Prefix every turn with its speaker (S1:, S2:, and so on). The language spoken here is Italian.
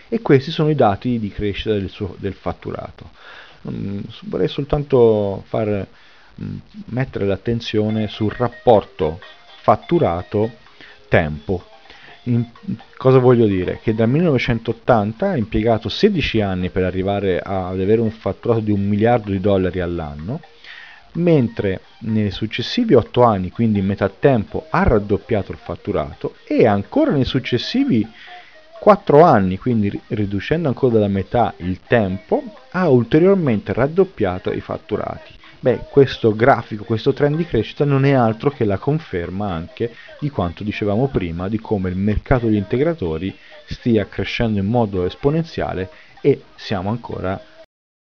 S1: e questi sono i dati di crescita del fatturato. Vorrei soltanto mettere l'attenzione sul rapporto fatturato-tempo. Cosa voglio dire? Che dal 1980 ha impiegato 16 anni per arrivare ad avere un fatturato di $1 miliardo all'anno, mentre nei successivi 8 anni, quindi in metà tempo, ha raddoppiato il fatturato e ancora nei successivi 4 anni, quindi riducendo ancora della metà il tempo, ha ulteriormente raddoppiato i fatturati. Beh, questo grafico, questo trend di crescita non è altro che la conferma anche di quanto dicevamo prima, di come il mercato degli integratori stia crescendo in modo esponenziale e siamo ancora